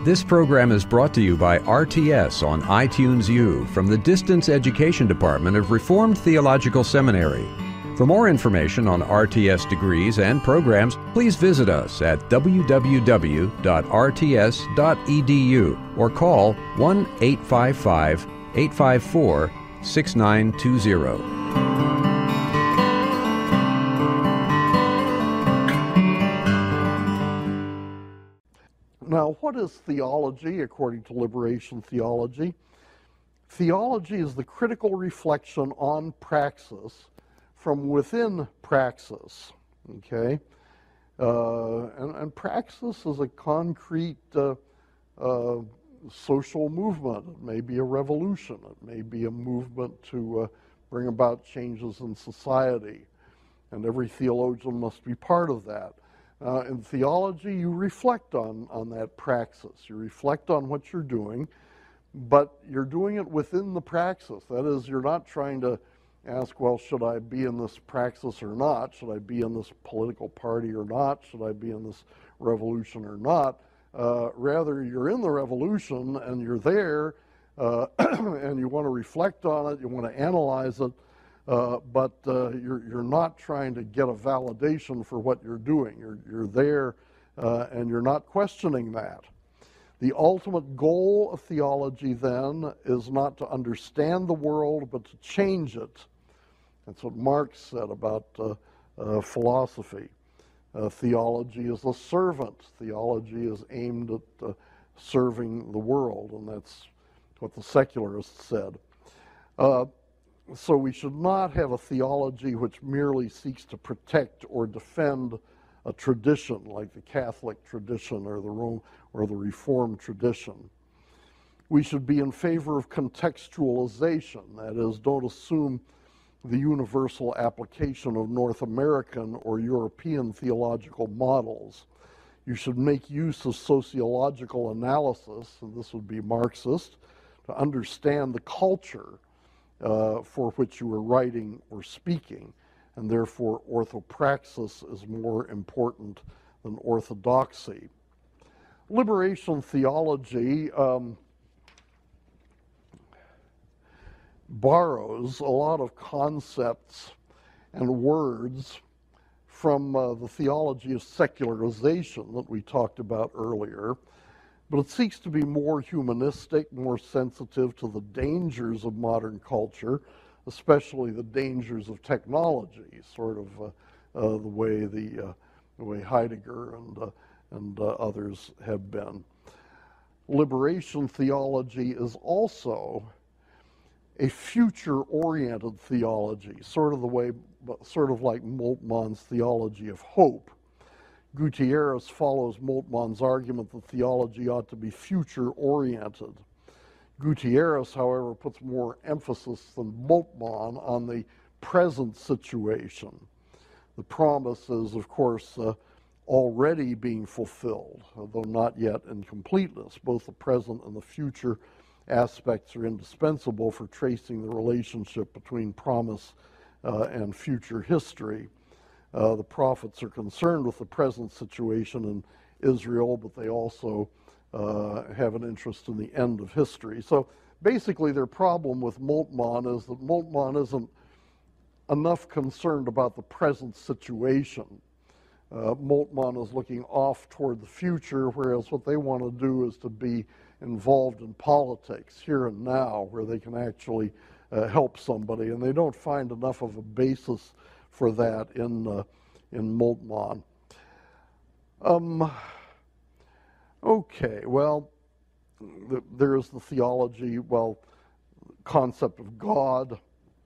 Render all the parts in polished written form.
This program is brought to you by RTS on iTunes U from the Distance Education Department of Reformed Theological Seminary. For more information on RTS degrees and programs, please visit us at www.rts.edu or call 1-855-854-6920. Now, what is theology according to liberation theology? Theology is the critical reflection on praxis from within praxis, okay? And praxis is a concrete social movement. It may be a revolution. It may be a movement to bring about changes in society. And every theologian must be part of that. In theology, you reflect on that praxis. You reflect on what you're doing, but you're doing it within the praxis. That is, you're not trying to ask, well, should I be in this praxis or not? Should I be in this political party or not? Should I be in this revolution or not? Rather, you're in the revolution and you're there and you want to reflect on it, you want to analyze it, but you're not trying to get a validation for what you're doing. You're there and you're not questioning that. The ultimate goal of theology, then, is not to understand the world, but to change it. That's what Marx said about philosophy. Theology is a servant. Theology is aimed at serving the world, and that's what the secularists said. So we should not have a theology which merely seeks to protect or defend a tradition like the Catholic tradition or the Reformed tradition. We should be in favor of contextualization. That is, don't assume the universal application of North American or European theological models. You should make use of sociological analysis, and this would be Marxist, to understand the culture for which you are writing or speaking, and therefore orthopraxis is more important than orthodoxy. Liberation theology borrows a lot of concepts and words from the theology of secularization that we talked about earlier, but it seeks to be more humanistic, more sensitive to the dangers of modern culture, especially the dangers of technology, sort of the way Heidegger and others have been. Liberation theology is also a future-oriented theology, sort of like Moltmann's theology of hope. Gutierrez follows Moltmann's argument that theology ought to be future-oriented. Gutierrez, however, puts more emphasis than Moltmann on the present situation. The promise is, of course, already being fulfilled, although not yet in completeness. Both the present and the future aspects are indispensable for tracing the relationship between promise and future history. The prophets are concerned with the present situation in Israel, but they also have an interest in the end of history. So basically their problem with Moltmann is that Moltmann isn't enough concerned about the present situation. Moltmann is looking off toward the future, whereas what they want to do is to be involved in politics here and now, where they can actually help somebody, and they don't find enough of a basis for that in Moltmann. Okay, well, there is the theology, concept of God.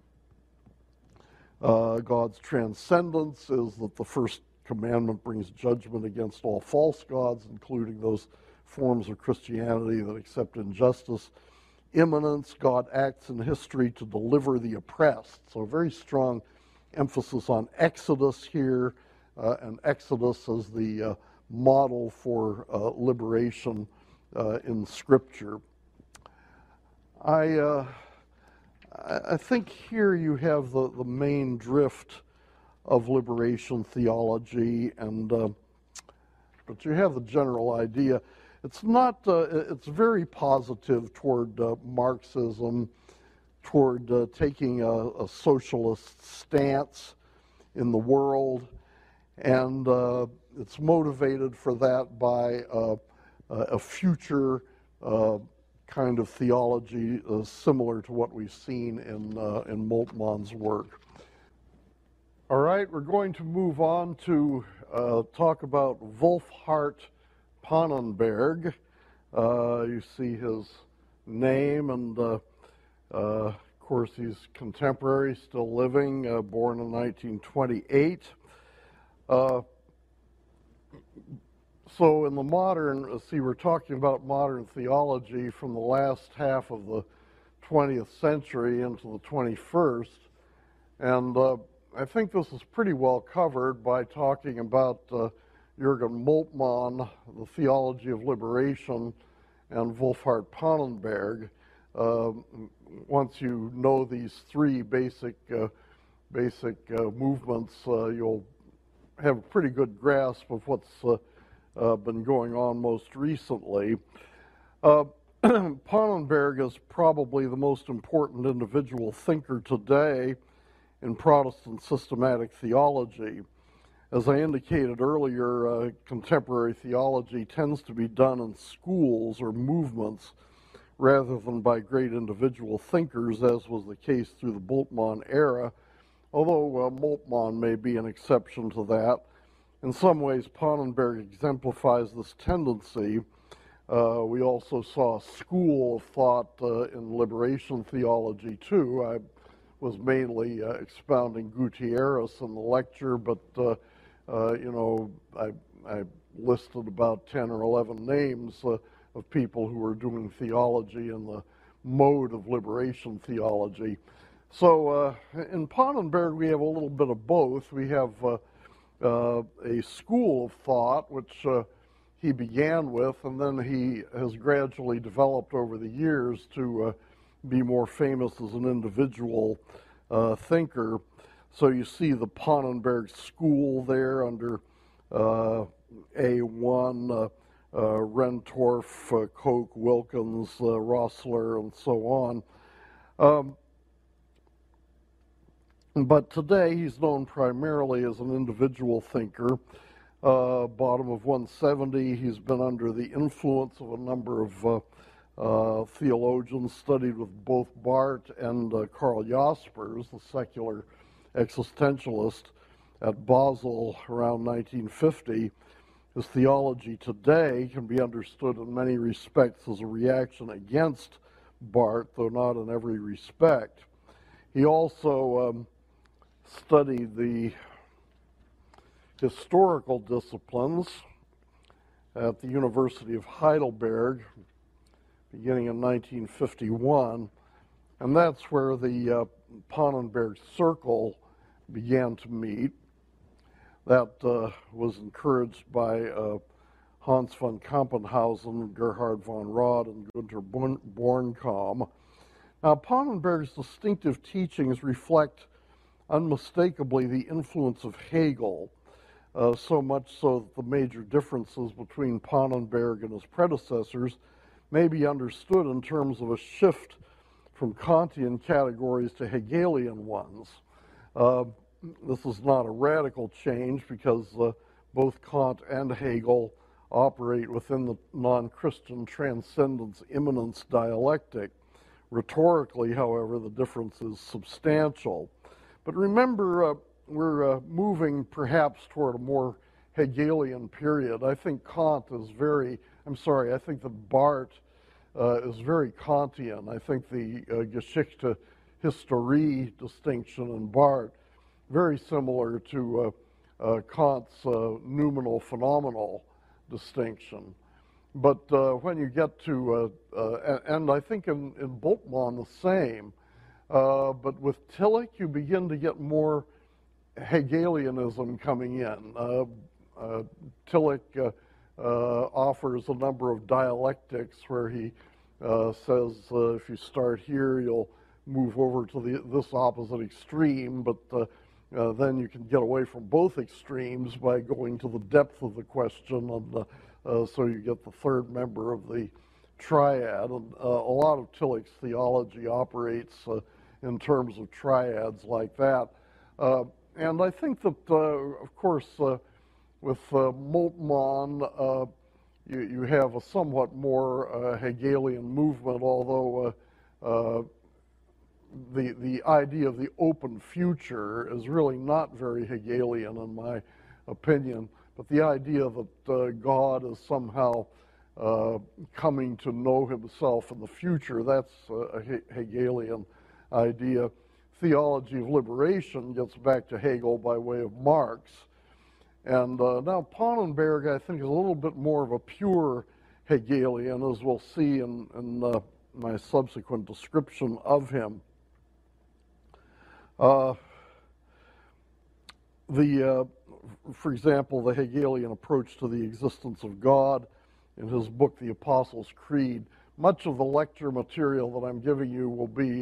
God's transcendence is that the first commandment brings judgment against all false gods, including those forms of Christianity that accept injustice. Immanence, God acts in history to deliver the oppressed. So a very strong emphasis on Exodus here, and Exodus as the model for liberation in Scripture. I think here you have the main drift of liberation theology, and but you have the general idea. it's not, it's very positive toward Marxism, toward taking a socialist stance in the world, and it's motivated for that by a future kind of theology similar to what we've seen in Moltmann's work. All right, we're going to move on to talk about Wolfhart Pannenberg. You see his name, and of course he's contemporary, still living, born in 1928. So in the modern, we're talking about modern theology from the last half of the 20th century into the 21st, and I think this is pretty well covered by talking about Jürgen Moltmann, the theology of liberation, and Wolfhart Pannenberg. Once you know these three basic movements, you'll have a pretty good grasp of what's been going on most recently. Pannenberg is probably the most important individual thinker today in Protestant systematic theology. As I indicated earlier, contemporary theology tends to be done in schools or movements rather than by great individual thinkers, as was the case through the Moltmann era, although Moltmann may be an exception to that. In some ways, Pannenberg exemplifies this tendency. We also saw a school of thought in liberation theology, too. I was mainly expounding Gutierrez in the lecture, but I listed about 10 or 11 names of people who were doing theology in the mode of liberation theology. So in Pannenberg, we have a little bit of both. We have a school of thought, which he began with, and then he has gradually developed over the years to be more famous as an individual thinker. So you see the Pannenberg school there under A1, Rentorf, Koch, Wilkins, Rossler, and so on. But today he's known primarily as an individual thinker. Bottom of 170, he's been under the influence of a number of theologians, studied with both Barth and Karl Jaspers, the secular existentialist at Basel around 1950. His theology today can be understood in many respects as a reaction against Barth, though not in every respect. He also studied the historical disciplines at the University of Heidelberg beginning in 1951, and that's where the Pannenberg Circle began to meet. That was encouraged by Hans von Kampenhausen, Gerhard von Rad, and Gunther Bornkamm. Now, Pannenberg's distinctive teachings reflect unmistakably the influence of Hegel, so much so that the major differences between Pannenberg and his predecessors may be understood in terms of a shift from Kantian categories to Hegelian ones. This is not a radical change because both Kant and Hegel operate within the non-Christian transcendence immanence dialectic. Rhetorically, however, the difference is substantial. But remember, we're moving perhaps toward a more Hegelian period. I think I think the Barth is very Kantian. I think the Geschichte Historie distinction in Barth, very similar to Kant's noumenal phenomenal distinction. But when you get to, and I think in Moltmann the same, but with Tillich you begin to get more Hegelianism coming in. Tillich offers a number of dialectics where he says if you start here, you'll move over to this opposite extreme, but then you can get away from both extremes by going to the depth of the question, and so you get the third member of the triad. And a lot of Tillich's theology operates in terms of triads like that. And I think that, of course, with Moltmann, you have a somewhat more Hegelian movement, although the idea of the open future is really not very Hegelian in my opinion, but the idea that God is somehow coming to know himself in the future, that's a Hegelian idea. Theology of liberation gets back to Hegel by way of Marx. And now Pannenberg, I think, is a little bit more of a pure Hegelian, as we'll see in my subsequent description of him. For example, the Hegelian approach to the existence of God in his book, The Apostles' Creed. Much of the lecture material that I'm giving you will be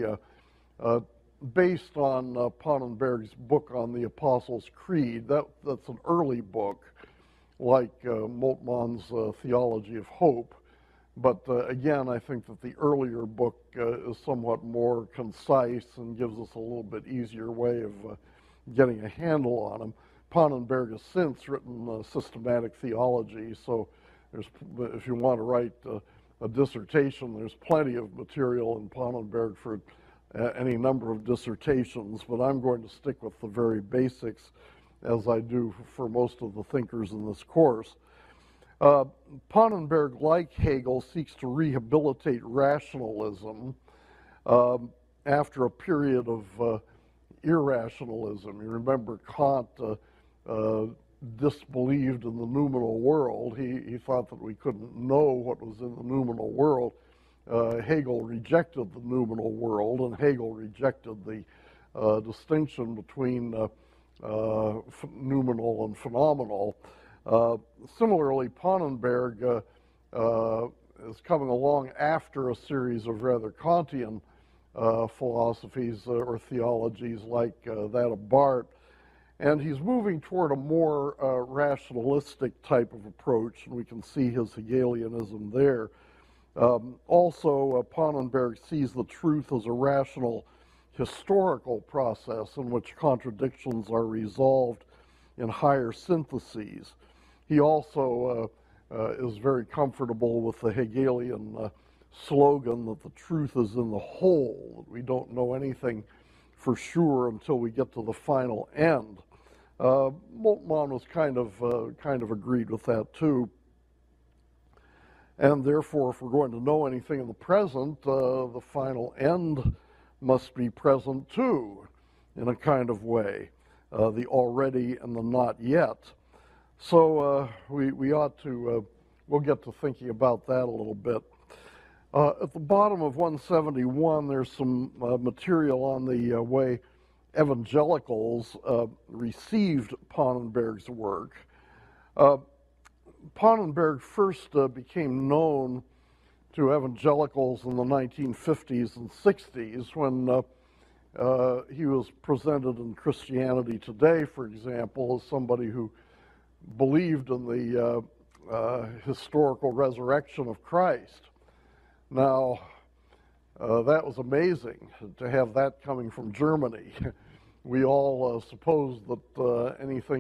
based on Pannenberg's book on the Apostles' Creed. That's an early book, like Moltmann's Theology of Hope. But again, I think that the earlier book is somewhat more concise and gives us a little bit easier way of getting a handle on him. Pannenberg has since written systematic theology, so if you want to write a dissertation, there's plenty of material in Pannenberg for any number of dissertations, but I'm going to stick with the very basics, as I do for most of the thinkers in this course. Pannenberg, like Hegel, seeks to rehabilitate rationalism after a period of irrationalism. You remember Kant disbelieved in the noumenal world. He thought that we couldn't know what was in the noumenal world. Hegel rejected the noumenal world, and Hegel rejected the distinction between noumenal and phenomenal. Similarly, Pannenberg is coming along after a series of rather Kantian philosophies or theologies like that of Barth, and he's moving toward a more rationalistic type of approach, and we can see his Hegelianism there. Also, Pannenberg sees the truth as a rational historical process in which contradictions are resolved in higher syntheses. He also is very comfortable with the Hegelian slogan that the truth is in the whole, that we don't know anything for sure until we get to the final end. Moltmann was kind of agreed with that too. And therefore, if we're going to know anything in the present, the final end must be present too, in a kind of way, the already and the not yet. So we ought to, we'll get to thinking about that a little bit. At the bottom of 171, there's some material on the way evangelicals received Pannenberg's work. Pannenberg first became known to evangelicals in the 1950s and 60s when he was presented in Christianity Today, for example, as somebody who believed in the historical resurrection of Christ. Now, that was amazing to have that coming from Germany. We all supposed that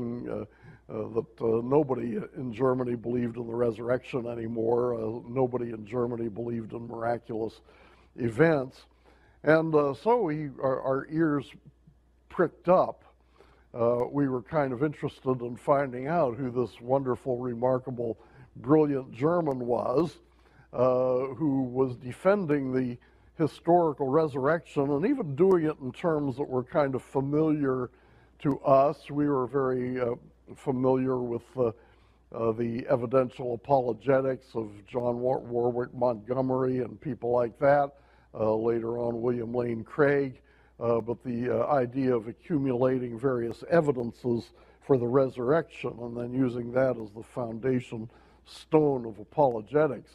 nobody in Germany believed in the resurrection anymore. Nobody in Germany believed in miraculous events. And so our ears pricked up. We were kind of interested in finding out who this wonderful, remarkable, brilliant German was, who was defending the historical resurrection and even doing it in terms that were kind of familiar to us. We were very familiar with the evidential apologetics of John Warwick Montgomery and people like that, later on William Lane Craig, but the idea of accumulating various evidences for the resurrection and then using that as the foundation stone of apologetics,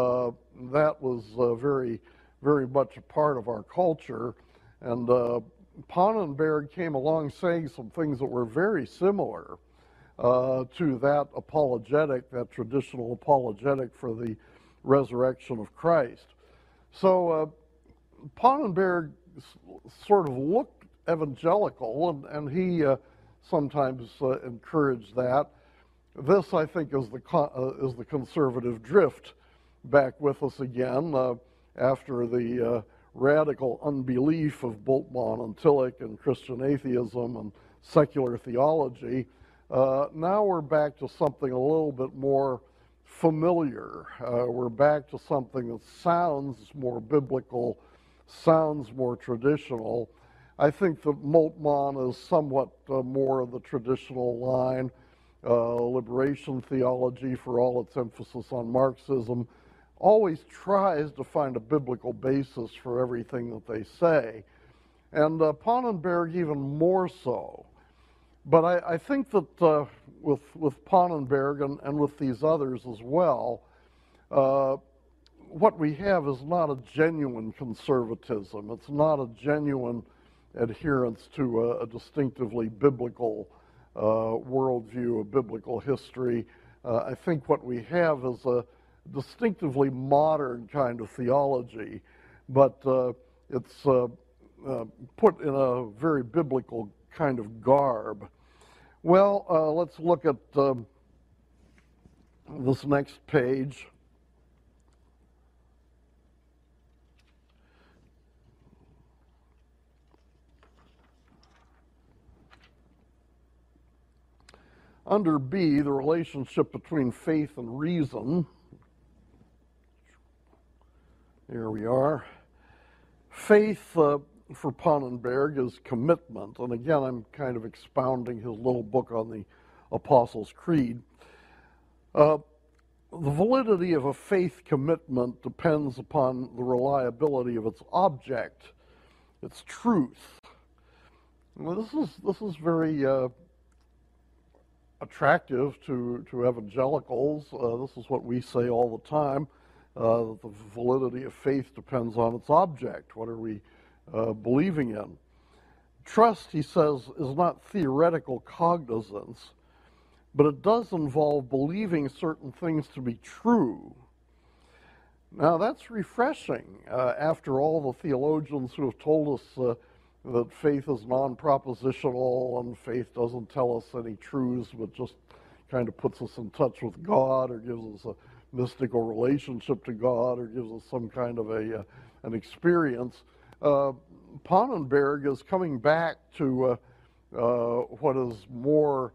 that was very, very much a part of our culture. And Pannenberg came along saying some things that were very similar to that apologetic, that traditional apologetic for the resurrection of Christ. So Pannenberg sort of looked evangelical, and he sometimes encouraged that. This, I think, is the conservative drift back with us again after the radical unbelief of Bultmann and Tillich and Christian atheism and secular theology. Now we're back to something a little bit more familiar. We're back to something that sounds more biblical, sounds more traditional. I think that Moltmann is somewhat more of the traditional line. Liberation theology, for all its emphasis on Marxism, always tries to find a biblical basis for everything that they say. And Pannenberg even more so. But I think that with Pannenberg and with these others as well, what we have is not a genuine conservatism. It's not a genuine adherence to a distinctively biblical worldview, a biblical history. I think what we have is a distinctively modern kind of theology, but it's put in a very biblical kind of garb. Well, let's look at this next page. Under B, the relationship between faith and reason. Here we are. Faith for Pannenberg is commitment. And again, I'm kind of expounding his little book on the Apostles' Creed. The validity of a faith commitment depends upon the reliability of its object, its truth. Well, this is very attractive to evangelicals. This is what we say all the time. The validity of faith depends on its object. What are we believing in? Trust, he says, is not theoretical cognizance, but it does involve believing certain things to be true. Now, that's refreshing after all the theologians who have told us that faith is non-propositional and faith doesn't tell us any truths, but just kind of puts us in touch with God or gives us a mystical relationship to God or gives us some kind of an experience. Pannenberg is coming back to what is more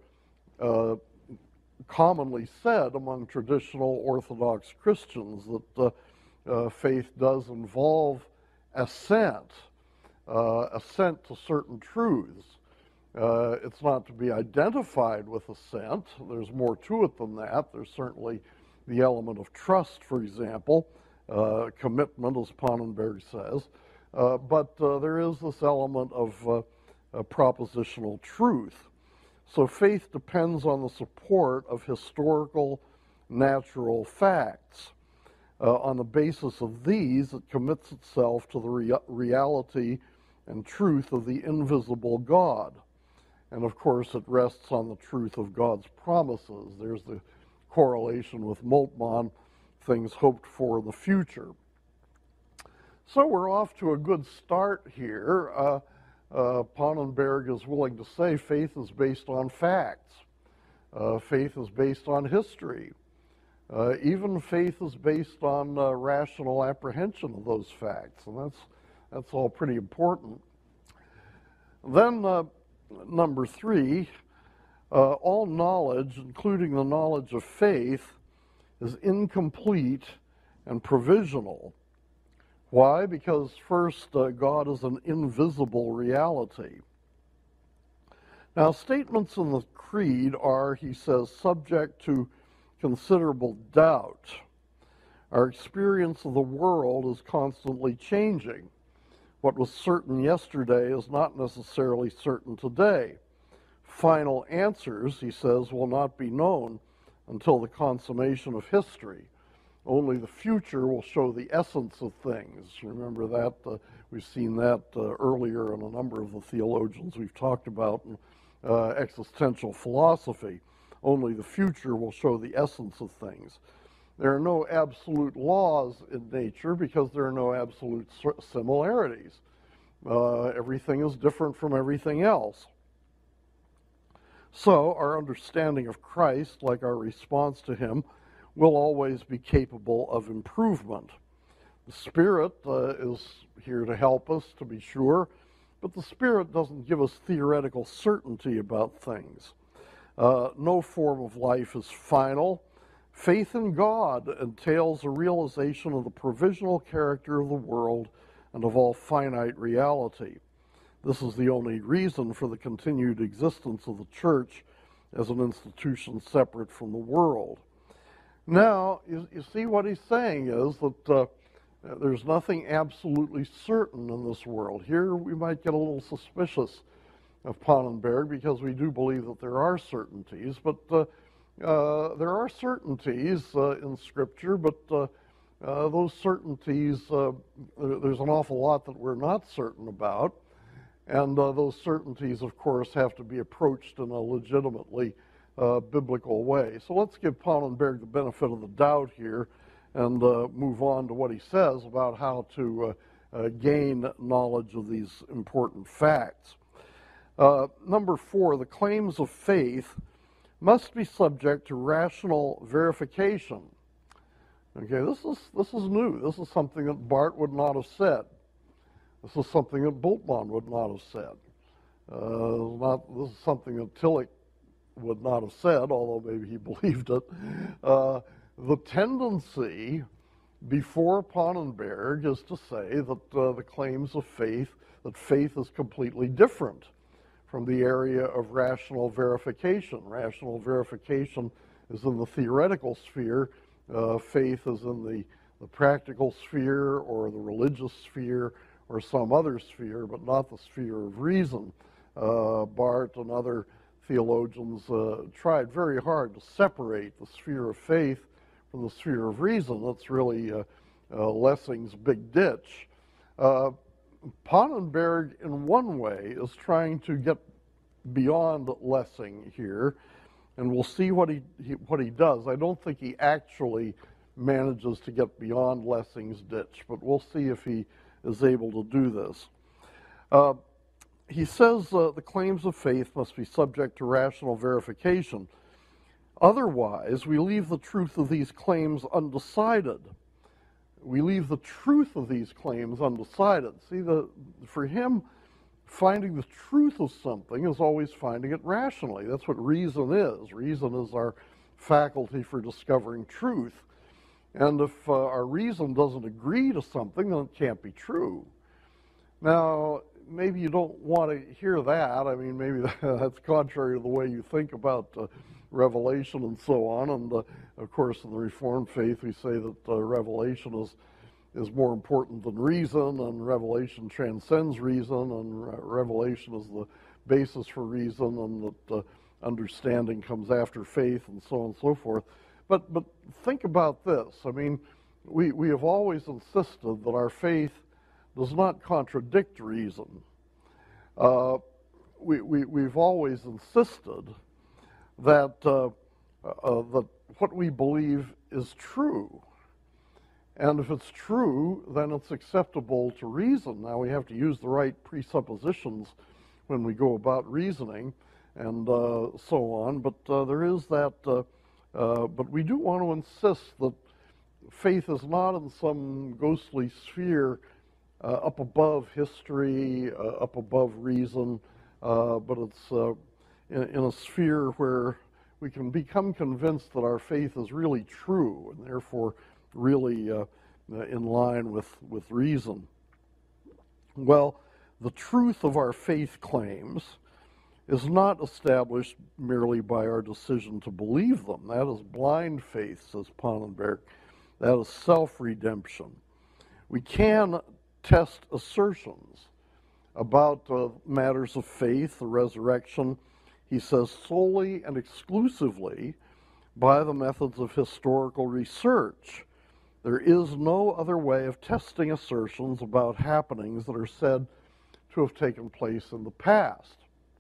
commonly said among traditional Orthodox Christians, that faith does involve assent to certain truths. It's not to be identified with assent. There's more to it than that. There's certainly the element of trust, for example, commitment, as Pannenberg says. But there is this element of propositional truth. So faith depends on the support of historical, natural facts. On the basis of these, it commits itself to the reality and truth of the invisible God. And of course, it rests on the truth of God's promises. There's the correlation with Moltmann, things hoped for in the future. So we're off to a good start here. Pannenberg is willing to say faith is based on facts. Faith is based on history. Even faith is based on rational apprehension of those facts, and that's all pretty important. Then number 3, all knowledge, including the knowledge of faith, is incomplete and provisional. Why? Because first, God is an invisible reality. Now, statements in the Creed are, he says, subject to considerable doubt. Our experience of the world is constantly changing. What was certain yesterday is not necessarily certain today. Final answers, he says, will not be known until the consummation of history. Only the future will show the essence of things. Remember that? We've seen that earlier in a number of the theologians we've talked about in existential philosophy. Only the future will show the essence of things. There are no absolute laws in nature because there are no absolute similarities. Everything is different from everything else. So our understanding of Christ, like our response to him, will always be capable of improvement. The Spirit is here to help us, to be sure, but the Spirit doesn't give us theoretical certainty about things. No form of life is final. Faith in God entails a realization of the provisional character of the world and of all finite reality. This is the only reason for the continued existence of the church as an institution separate from the world. Now, you see what he's saying is that there's nothing absolutely certain in this world. Here we might get a little suspicious of Pannenberg because we do believe that there are certainties, but there are certainties in Scripture, but those certainties, there's an awful lot that we're not certain about, and those certainties, of course, have to be approached in a legitimately biblical way. So let's give Pannenberg the benefit of the doubt here and move on to what he says about how to gain knowledge of these important facts. Number 4, the claims of faith must be subject to rational verification. Okay, this is new. This is something that Barth would not have said. This is something that Bultmann would not have said. This is something that Tillich would not have said, although maybe he believed it. The tendency before Pannenberg is to say that the claims of faith, that faith is completely different from the area of rational verification. Rational verification is in the theoretical sphere. Faith is in the practical sphere or the religious sphere or some other sphere, but not the sphere of reason. Barth and other theologians tried very hard to separate the sphere of faith from the sphere of reason. That's really Lessing's big ditch. Pannenberg, in one way, is trying to get beyond Lessing here, and we'll see what he does. I don't think he actually manages to get beyond Lessing's ditch, but we'll see if he is able to do this. He says the claims of faith must be subject to rational verification. Otherwise, we leave the truth of these claims undecided. We leave the truth of these claims undecided. See, for him, finding the truth of something is always finding it rationally. That's what reason is. Reason is our faculty for discovering truth. And if our reason doesn't agree to something, then it can't be true. Now, maybe you don't want to hear that. I mean, maybe that's contrary to the way you think about revelation and so on. And of course, in the Reformed faith, we say that revelation is more important than reason, and revelation transcends reason, and revelation is the basis for reason, and that understanding comes after faith, and so on and so forth. But think about this. I mean, we have always insisted that our faith does not contradict reason. We've always insisted that that what we believe is true. And if it's true, then it's acceptable to reason. Now, we have to use the right presuppositions when we go about reasoning and so on. But there is that, but we do want to insist that faith is not in some ghostly sphere up above history, up above reason, but it's in a sphere where we can become convinced that our faith is really true and therefore really in line with reason. Well, the truth of our faith claims is not established merely by our decision to believe them. That is blind faith, says Pannenberg. That is self-redemption. We can test assertions about matters of faith, the resurrection, he says, solely and exclusively by the methods of historical research. There is no other way of testing assertions about happenings that are said to have taken place in the past.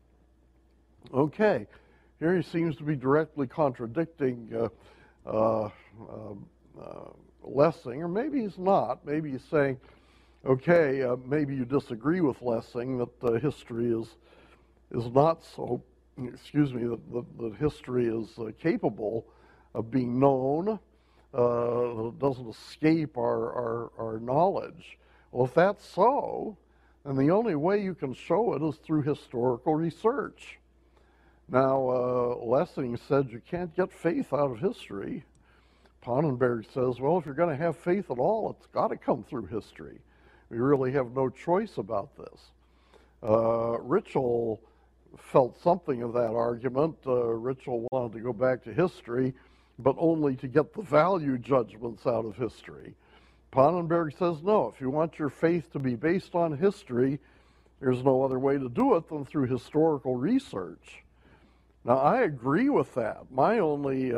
Okay, here he seems to be directly contradicting Lessing, or maybe he's not. Maybe he's saying, okay, maybe you disagree with Lessing that history is not so, excuse me, that history is capable of being known, that it doesn't escape our knowledge. Well, if that's so, then the only way you can show it is through historical research. Now, Lessing said you can't get faith out of history. Pannenberg says, well, if you're going to have faith at all, it's got to come through history. We really have no choice about this. Ritschl felt something of that argument. Ritschl wanted to go back to history, but only to get the value judgments out of history. Pannenberg says, no, if you want your faith to be based on history, there's no other way to do it than through historical research. Now, I agree with that. My only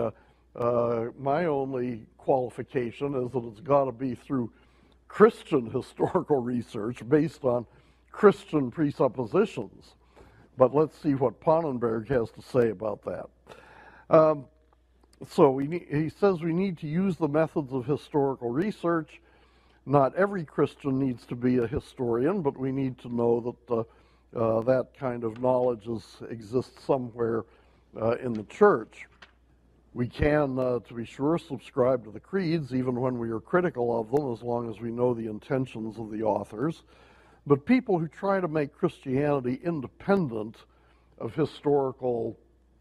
qualification is that it's got to be through Christian historical research based on Christian presuppositions. But let's see what Pannenberg has to say about that. He says we need to use the methods of historical research. Not every Christian needs to be a historian, but we need to know that that kind of knowledge exists somewhere in the church. We can, to be sure, subscribe to the creeds, even when we are critical of them, as long as we know the intentions of the authors. But people who try to make Christianity independent of historical,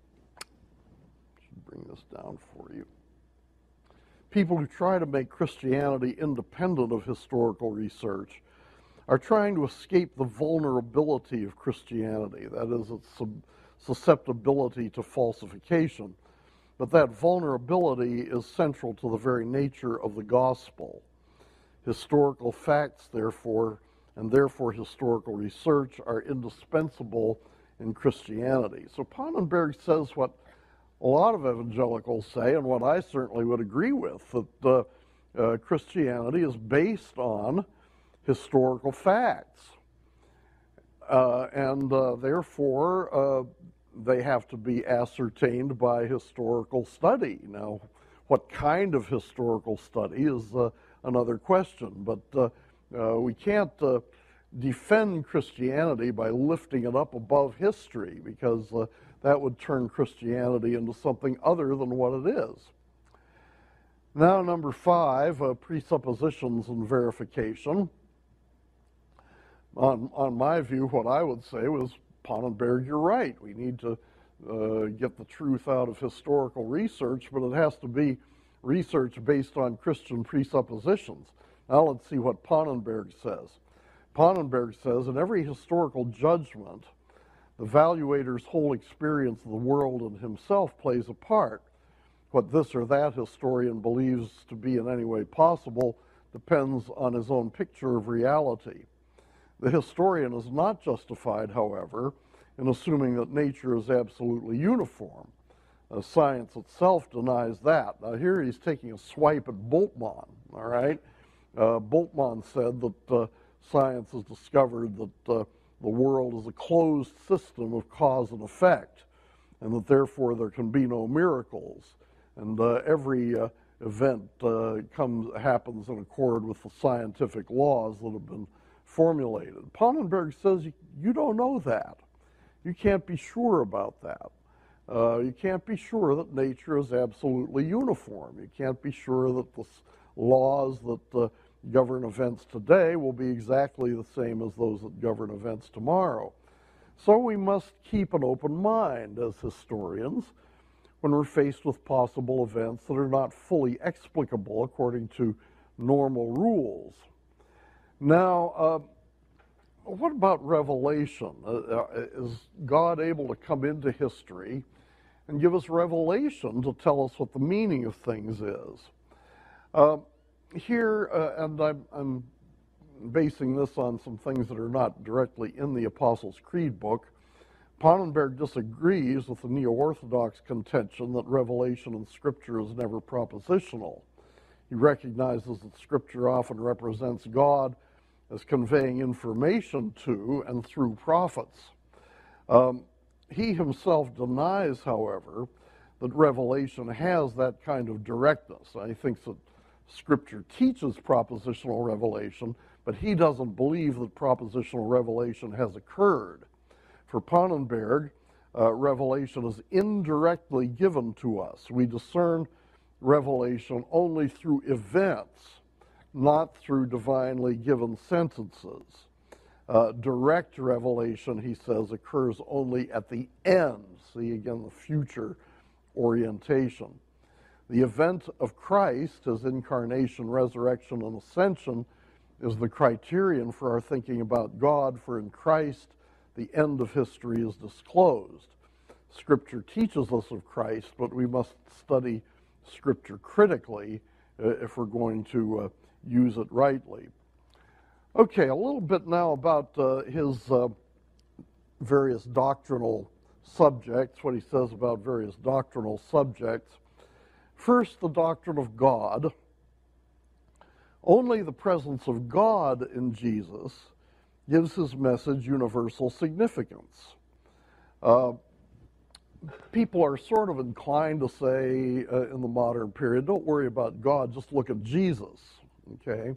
I should bring this down for you. People who try to make Christianity independent of historical research are trying to escape the vulnerability of Christianity, that is, its susceptibility to falsification. But that vulnerability is central to the very nature of the gospel. Historical facts, therefore, and therefore historical research, are indispensable in Christianity. So Pannenberg says what a lot of evangelicals say, and what I certainly would agree with, that Christianity is based on historical facts. Therefore, they have to be ascertained by historical study. Now, what kind of historical study is another question, but we can't defend Christianity by lifting it up above history, because that would turn Christianity into something other than what it is. Now, number 5, presuppositions and verification. On my view, what I would say was, Pannenberg, you're right. We need to get the truth out of historical research, but it has to be research based on Christian presuppositions. Now let's see what Pannenberg says. Pannenberg says, in every historical judgment, the evaluator's whole experience of the world and himself plays a part. What this or that historian believes to be in any way possible depends on his own picture of reality. The historian is not justified, however, in assuming that nature is absolutely uniform. Science itself denies that. Now here he's taking a swipe at Bultmann, all right? Bultmann said that science has discovered that the world is a closed system of cause and effect, and that therefore there can be no miracles, and every event happens in accord with the scientific laws that have been formulated. Pannenberg says you don't know that. You can't be sure about that. You can't be sure that nature is absolutely uniform. You can't be sure that the laws that govern events today will be exactly the same as those that govern events tomorrow. So we must keep an open mind as historians when we're faced with possible events that are not fully explicable according to normal rules. Now, what about revelation? Is God able to come into history and give us revelation to tell us what the meaning of things is? Here, and I'm basing this on some things that are not directly in the Apostles' Creed book, Pannenberg disagrees with the neo-Orthodox contention that revelation in Scripture is never propositional. He recognizes that Scripture often represents God as conveying information to and through prophets. He himself denies, however, that Revelation has that kind of directness. He thinks that Scripture teaches propositional revelation, but he doesn't believe that propositional revelation has occurred. For Pannenberg, revelation is indirectly given to us. We discern revelation only through events, not through divinely given sentences. Direct revelation, he says, occurs only at the end. See, again, the future orientation. The event of Christ, his incarnation, resurrection, and ascension, is the criterion for our thinking about God, for in Christ, the end of history is disclosed. Scripture teaches us of Christ, but we must study Scripture critically if we're going to use it rightly. Okay, a little bit now about his various doctrinal subjects, what he says about various doctrinal subjects. First, the doctrine of God. Only the presence of God in Jesus gives his message universal significance. People are sort of inclined to say in the modern period, don't worry about God, just look at Jesus, okay?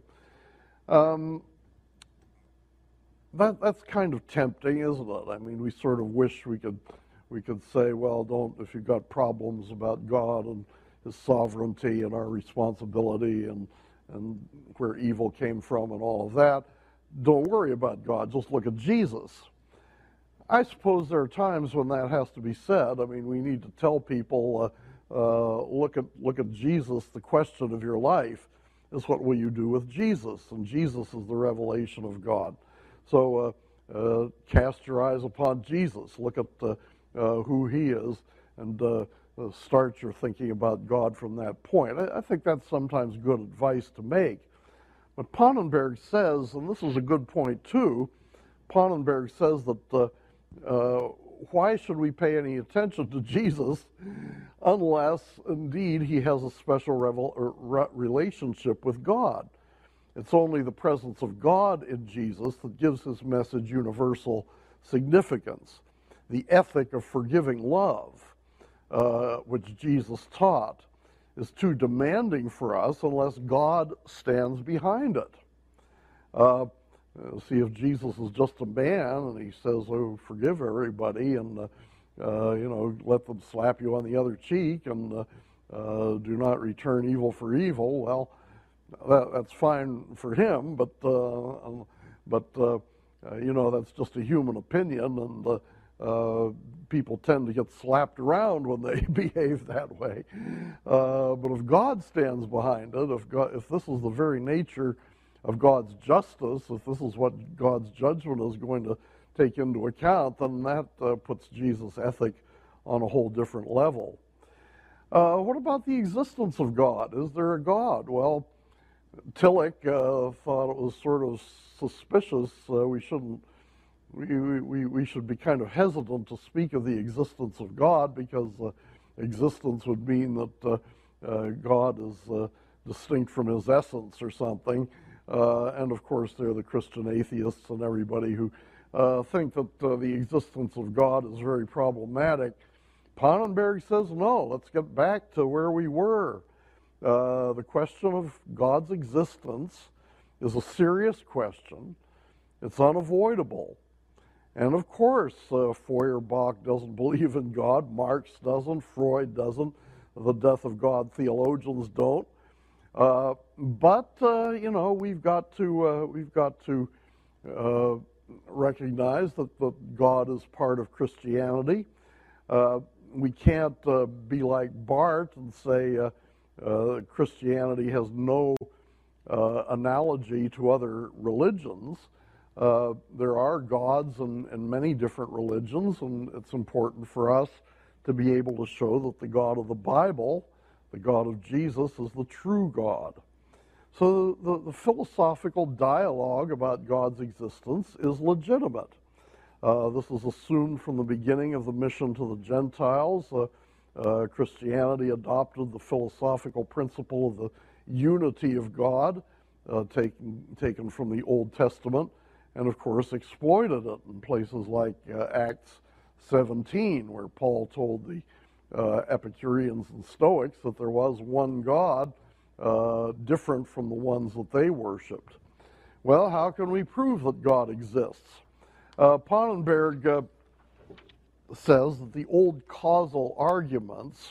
That's kind of tempting, isn't it? I mean, we sort of wish we could say, well, if you've got problems about God and his sovereignty and our responsibility and where evil came from and all of that, don't worry about God, just look at Jesus. I suppose there are times when that has to be said. I mean, we need to tell people, look at Jesus. The question of your life is, what will you do with Jesus? And Jesus is the revelation of God. So cast your eyes upon Jesus. Look at who he is, and start your thinking about God from that point. I think that's sometimes good advice to make. But Pannenberg says, and this is a good point too, Pannenberg says that why should we pay any attention to Jesus unless indeed he has a special relationship with God? It's only the presence of God in Jesus that gives his message universal significance. The ethic of forgiving love, which Jesus taught, is too demanding for us unless God stands behind it. See, if Jesus is just a man and he says, oh, forgive everybody and, let them slap you on the other cheek and do not return evil for evil, well, that's fine for him, but that's just a human opinion, and people tend to get slapped around when they behave that way. But if God stands behind it, if this is the very nature of God's justice, if this is what God's judgment is going to take into account, then that puts Jesus' ethic on a whole different level. What about the existence of God? Is there a God? Well, Tillich thought it was sort of suspicious. We should be kind of hesitant to speak of the existence of God, because existence would mean that God is distinct from his essence or something. And of course, there are the Christian atheists and everybody who think that the existence of God is very problematic. Pannenberg says, no, let's get back to where we were. The question of God's existence is a serious question. It's unavoidable. And of course, Feuerbach doesn't believe in God, Marx doesn't, Freud doesn't, the death of God theologians don't. But we've got to recognize that God is part of Christianity. We can't be like Barth and say Christianity has no analogy to other religions. There are gods in many different religions, and it's important for us to be able to show that the God of the Bible, the God of Jesus, is the true God. So the philosophical dialogue about God's existence is legitimate. This is assumed from the beginning of the mission to the Gentiles. Christianity adopted the philosophical principle of the unity of God, taken from the Old Testament, and of course exploited it in places like Acts 17, where Paul told the Epicureans and Stoics that there was one God, different from the ones that they worshipped. Well, how can we prove that God exists? Pannenberg says that the old causal arguments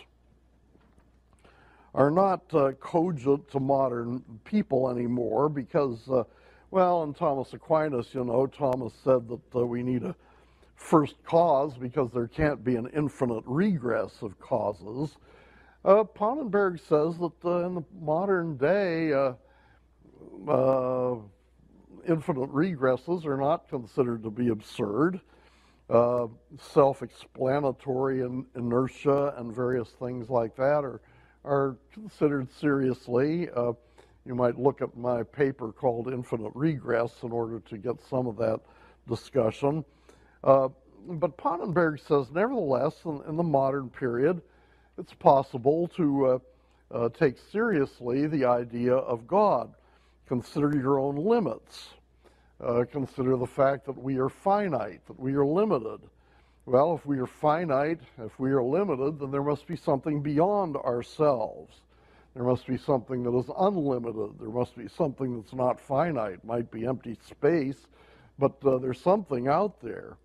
are not cogent to modern people anymore because, well, in Thomas Aquinas, Thomas said that we need a first cause because there can't be an infinite regress of causes. Pannenberg says that in the modern day, infinite regresses are not considered to be absurd. Self-explanatory inertia and various things like that are considered seriously. You might look at my paper called Infinite Regress in order to get some of that discussion. But Pannenberg says, nevertheless, in the modern period, it's possible to take seriously the idea of God. Consider your own limits. Consider the fact that we are finite, that we are limited. Well, if we are finite, if we are limited, then there must be something beyond ourselves. There must be something that is unlimited. There must be something that's not finite. It might be empty space, but there's something out there.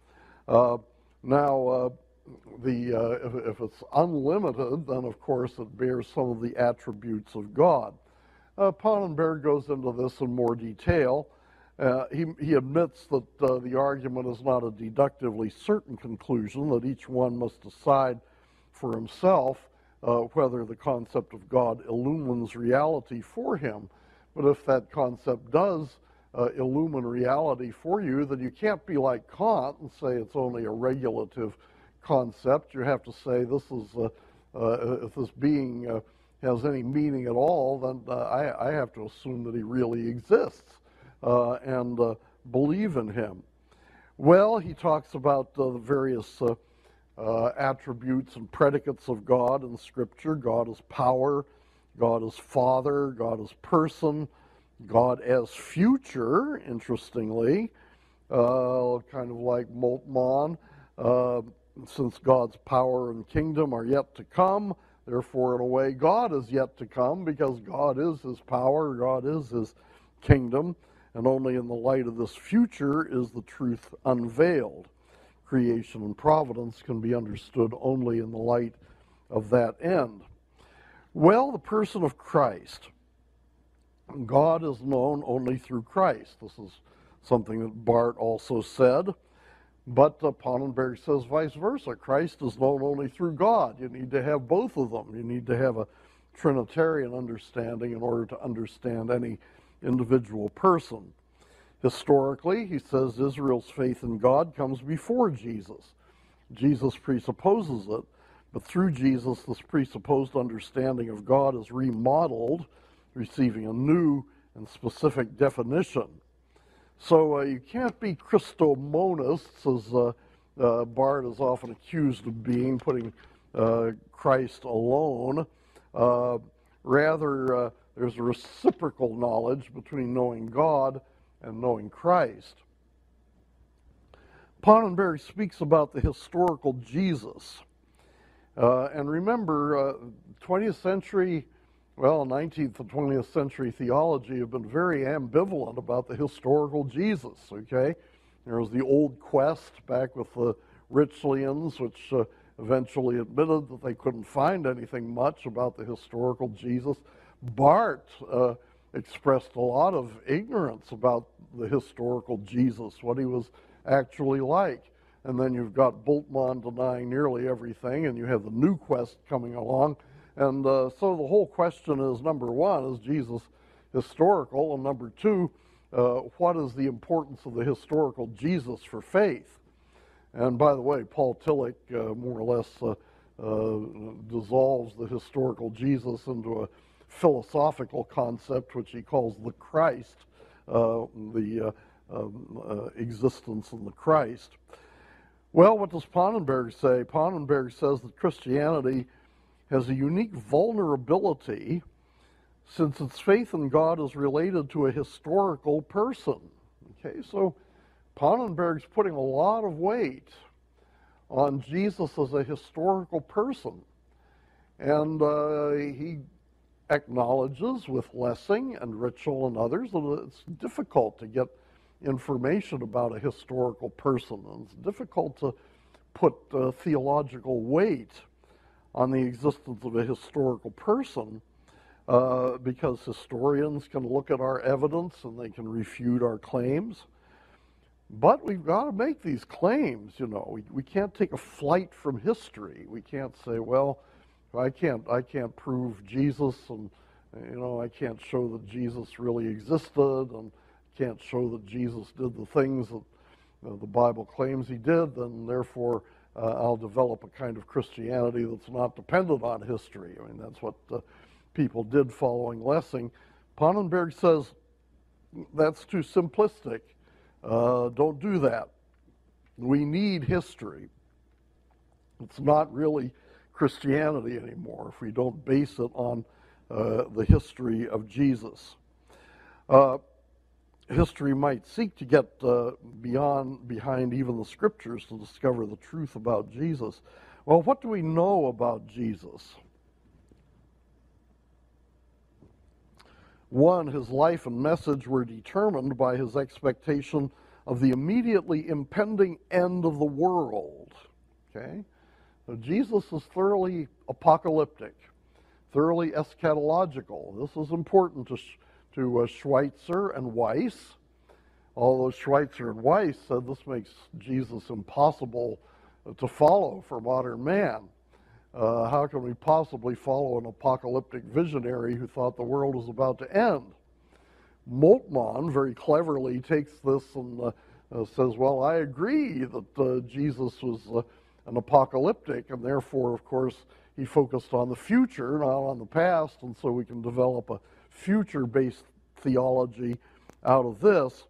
If it's unlimited, then of course it bears some of the attributes of God. Pannenberg goes into this in more detail. He admits that the argument is not a deductively certain conclusion, that each one must decide for himself whether the concept of God illumines reality for him. But if that concept does illumine reality for you, then you can't be like Kant and say it's only a regulative concept. You have to say this is, if this being has any meaning at all, then I have to assume that he really exists. And believe in him. Well, he talks about the various attributes and predicates of God in Scripture. God is power, God is Father, God is person, God as future, interestingly, kind of like Moltmann, since God's power and kingdom are yet to come, therefore, in a way, God is yet to come because God is his power, God is his kingdom. And only in the light of this future is the truth unveiled. Creation and providence can be understood only in the light of that end. Well, the person of Christ. God is known only through Christ. This is something that Barth also said. But Pannenberg says vice versa. Christ is known only through God. You need to have both of them. You need to have a Trinitarian understanding in order to understand any individual person. Historically, he says Israel's faith in God comes before Jesus. Jesus presupposes it, but through Jesus, this presupposed understanding of God is remodeled, receiving a new and specific definition. So you can't be Christomonists, as Barth is often accused of being, putting Christ alone. Rather, there's a reciprocal knowledge between knowing God and knowing Christ. Pannenberg speaks about the historical Jesus. And remember, 19th and 20th century theology have been very ambivalent about the historical Jesus, okay? There was the old quest back with the Ritschlians, which eventually admitted that they couldn't find anything much about the historical Jesus. Barth expressed a lot of ignorance about the historical Jesus, what he was actually like. And then you've got Bultmann denying nearly everything, and you have the new quest coming along. And so the whole question is, number one, is Jesus historical? And number two, what is the importance of the historical Jesus for faith? And by the way, Paul Tillich more or less dissolves the historical Jesus into a philosophical concept, which he calls the Christ, the existence in the Christ. Well, what does Pannenberg say? Pannenberg says that Christianity has a unique vulnerability since its faith in God is related to a historical person. Okay, so Pannenberg's putting a lot of weight on Jesus as a historical person. And he acknowledges with Lessing and Ritschl and others that it's difficult to get information about a historical person. And it's difficult to put theological weight on the existence of a historical person because historians can look at our evidence and they can refute our claims. But we've got to make these claims, you know. We can't take a flight from history. We can't say, well, I can't prove Jesus, and you know, I can't show that Jesus really existed, and can't show that Jesus did the things that the Bible claims he did, then therefore I'll develop a kind of Christianity that's not dependent on history. I mean, that's what people did following Lessing. Pannenberg says that's too simplistic. Don't do that. We need history. It's not really Christianity anymore if we don't base it on the history of Jesus. History might seek to get behind even the scriptures to discover the truth about Jesus. Well, what do we know about Jesus? One, his life and message were determined by his expectation of the immediately impending end of the world. Okay? So Jesus is thoroughly apocalyptic, thoroughly eschatological. This is important to Schweitzer and Weiss, although Schweitzer and Weiss said this makes Jesus impossible to follow for modern man. How can we possibly follow an apocalyptic visionary who thought the world was about to end? Moltmann very cleverly takes this and says, well, I agree that Jesus was an apocalyptic, and therefore, of course, he focused on the future, not on the past, and so we can develop a future-based theology out of this.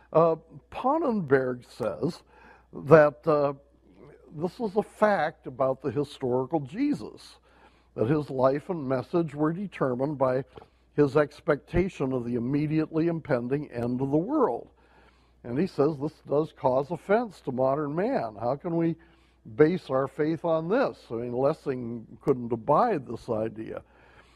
Pannenberg says that this is a fact about the historical Jesus, that his life and message were determined by his expectation of the immediately impending end of the world. And he says this does cause offense to modern man. How can we base our faith on this? I mean, Lessing couldn't abide this idea.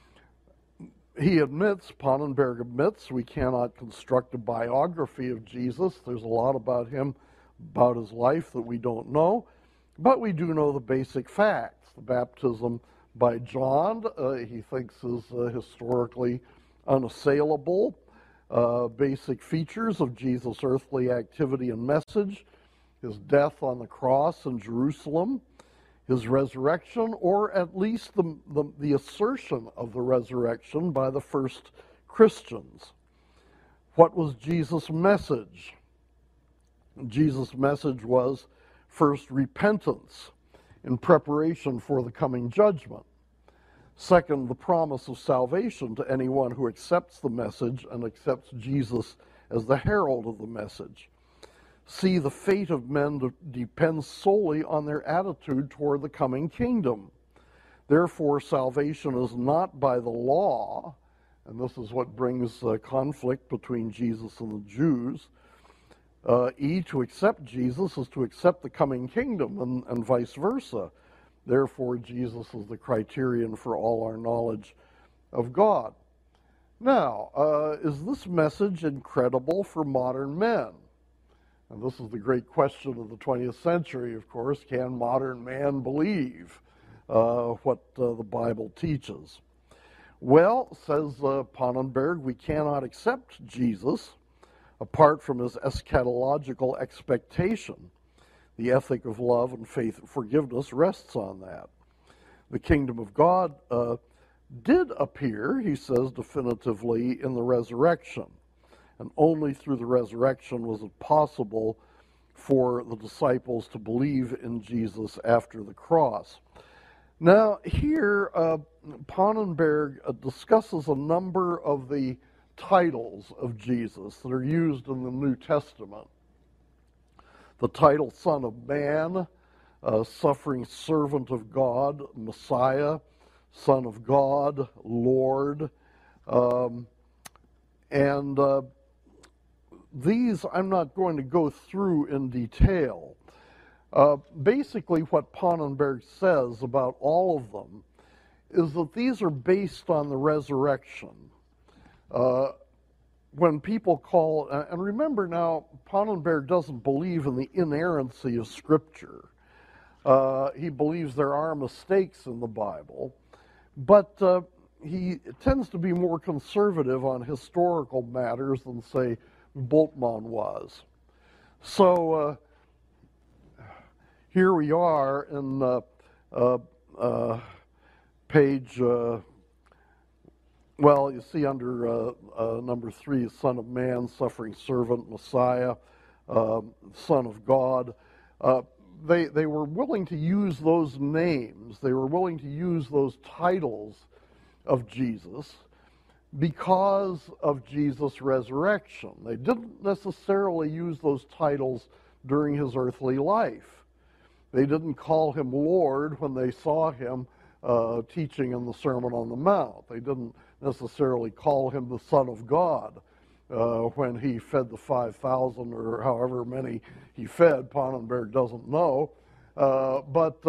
He admits, Pannenberg admits, we cannot construct a biography of Jesus. There's a lot about him, about his life that we don't know. But we do know the basic facts. The baptism by John, he thinks is historically unassailable. Basic features of Jesus' earthly activity and message: his death on the cross in Jerusalem, his resurrection, or at least the assertion of the resurrection by the first Christians. What was Jesus' message? Jesus' message was, first, repentance in preparation for the coming judgment. Second, the promise of salvation to anyone who accepts the message and accepts Jesus as the herald of the message. See, the fate of men depends solely on their attitude toward the coming kingdom. Therefore, salvation is not by the law, and this is what brings conflict between Jesus and the Jews. To accept Jesus is to accept the coming kingdom, and vice versa. Therefore, Jesus is the criterion for all our knowledge of God. Now, is this message incredible for modern men? And this is the great question of the 20th century, of course. Can modern man believe what the Bible teaches? Well, says Pannenberg, we cannot accept Jesus apart from his eschatological expectation. The ethic of love and faith and forgiveness rests on that. The kingdom of God did appear, he says definitively, in the resurrection. And only through the resurrection was it possible for the disciples to believe in Jesus after the cross. Now, here, Pannenberg discusses a number of the titles of Jesus that are used in the New Testament. The title Son of Man, suffering servant of God, Messiah, Son of God, Lord. And these I'm not going to go through in detail. Basically, what Pannenberg says about all of them is that these are based on the resurrection. When people call, and remember now, Pannenberg doesn't believe in the inerrancy of Scripture. He believes there are mistakes in the Bible, but he tends to be more conservative on historical matters than, say, Bultmann was. So here we are in page, well, you see under number 3, Son of Man, Suffering Servant, Messiah, Son of God. They were willing to use those names. They were willing to use those titles of Jesus because of Jesus' resurrection. They didn't necessarily use those titles during his earthly life. They didn't call him Lord when they saw him teaching in the Sermon on the Mount. They didn't necessarily call him the Son of God when he fed the 5,000 or however many he fed. Pannenberg doesn't know. But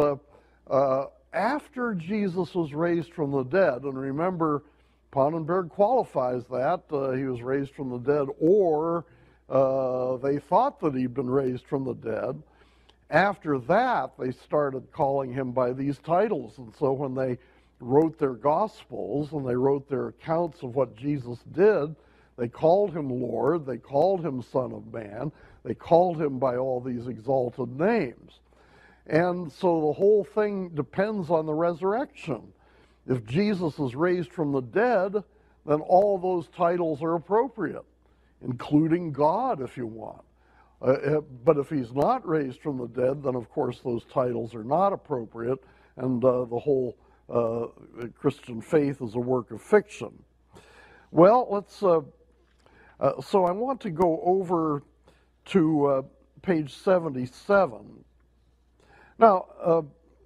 after Jesus was raised from the dead, and remember, Pannenberg qualifies that. He was raised from the dead, or they thought that he'd been raised from the dead. After that, they started calling him by these titles. And so when they wrote their Gospels and they wrote their accounts of what Jesus did, they called him Lord, they called him Son of Man, they called him by all these exalted names. And so the whole thing depends on the resurrection. If Jesus is raised from the dead, then all those titles are appropriate, including God if you want. But if he's not raised from the dead, then of course those titles are not appropriate, and the whole Christian faith is a work of fiction. Well, let's. So I want to go over to page 77. Now,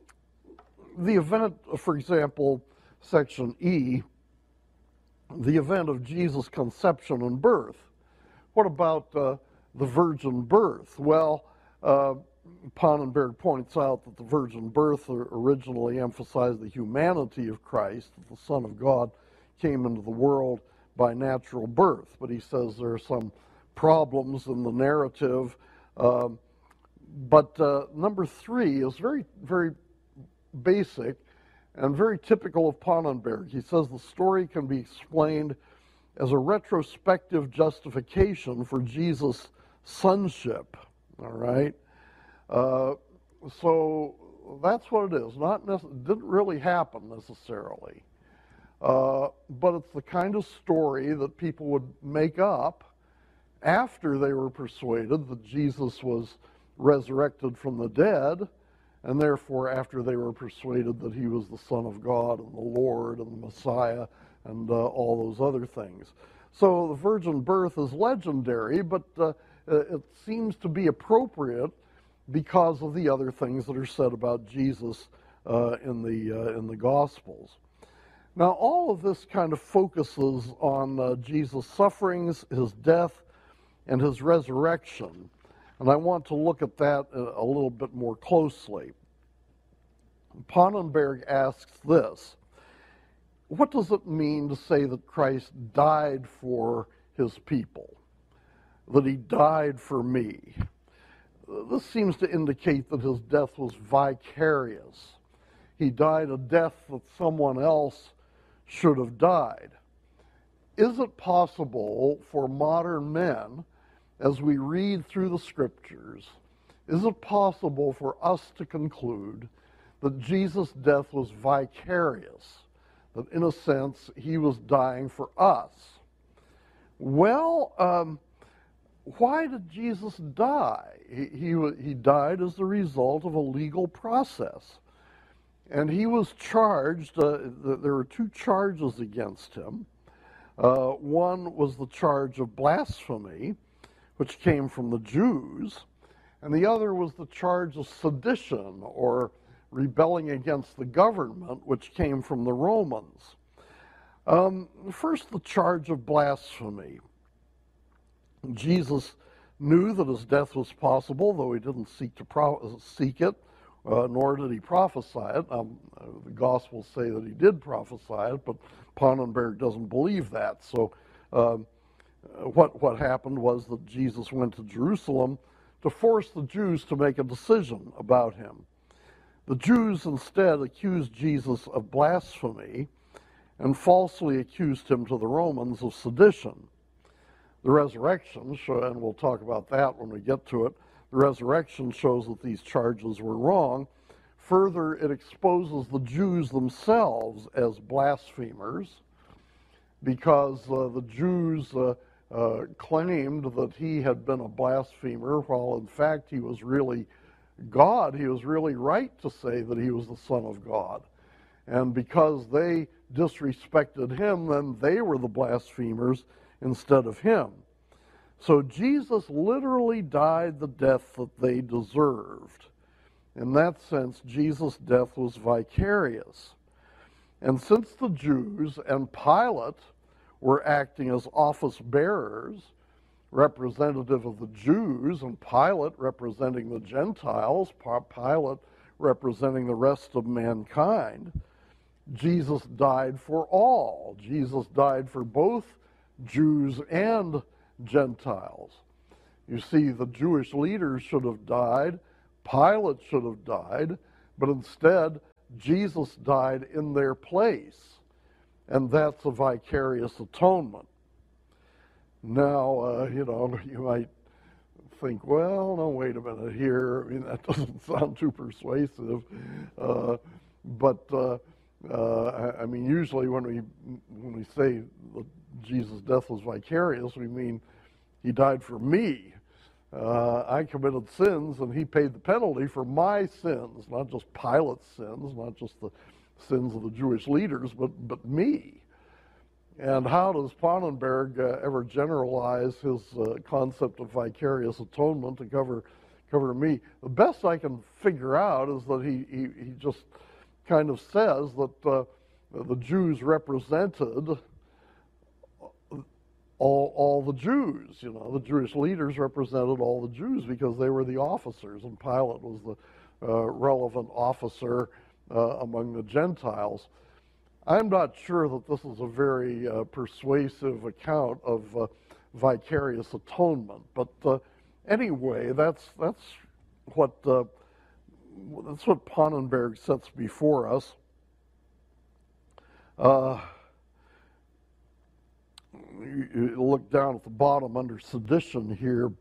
the event, for example, section E, the event of Jesus' conception and birth. What about the virgin birth? Well, Pannenberg points out that the virgin birth originally emphasized the humanity of Christ, that the Son of God came into the world by natural birth. But he says there are some problems in the narrative. But number 3 is very, very basic and very typical of Pannenberg. He says the story can be explained as a retrospective justification for Jesus' sonship. All right? So that's what it is. It didn't really happen necessarily. But it's the kind of story that people would make up after they were persuaded that Jesus was resurrected from the dead, and therefore after they were persuaded that he was the Son of God and the Lord and the Messiah and all those other things. So the virgin birth is legendary, but it seems to be appropriate because of the other things that are said about Jesus in the Gospels. Now, all of this kind of focuses on Jesus' sufferings, his death, and his resurrection. And I want to look at that a little bit more closely. Pannenberg asks this: what does it mean to say that Christ died for his people? That he died for me? This seems to indicate that his death was vicarious. He died a death that someone else should have died. Is it possible for modern men, as we read through the Scriptures, is it possible for us to conclude that Jesus' death was vicarious? That in a sense, he was dying for us? Well, why did Jesus die? He died as the result of a legal process. And he was charged, there were 2 charges against him. One was the charge of blasphemy, which came from the Jews, and the other was the charge of sedition, or rebelling against the government, which came from the Romans. First, the charge of blasphemy. Jesus knew that his death was possible, though he didn't seek it, nor did he prophesy it. The Gospels say that he did prophesy it, but Pannenberg doesn't believe that. So what happened was that Jesus went to Jerusalem to force the Jews to make a decision about him. The Jews instead accused Jesus of blasphemy and falsely accused him to the Romans of sedition. The resurrection, and we'll talk about that when we get to it, the resurrection shows that these charges were wrong. Further, it exposes the Jews themselves as blasphemers, because the Jews claimed that he had been a blasphemer, while in fact he was really God. He was really right to say that he was the Son of God. And because they disrespected him, then they were the blasphemers instead of him. So Jesus literally died the death that they deserved. In that sense, Jesus' death was vicarious. And since the Jews and Pilate were acting as office bearers, representative of the Jews, and Pilate representing the Gentiles, Pilate representing the rest of mankind, Jesus died for all. Jesus died for both Jews and Gentiles. You see, the Jewish leaders should have died, Pilate should have died, but instead, Jesus died in their place. And that's a vicarious atonement. Now, you might think, well, no, wait a minute here. I mean, that doesn't sound too persuasive. I mean, usually when we say that Jesus' death was vicarious, we mean he died for me. I committed sins, and he paid the penalty for my sins, not just Pilate's sins, not just the sins of the Jewish leaders, but me. And how does Pannenberg ever generalize his concept of vicarious atonement to cover me? The best I can figure out is that he just kind of says that the Jews represented all the Jews. You know, the Jewish leaders represented all the Jews because they were the officers, and Pilate was the relevant officer among the Gentiles. I'm not sure that this is a very persuasive account of vicarious atonement, but anyway, that's what Pannenberg sets before us. You look down at the bottom under sedition here.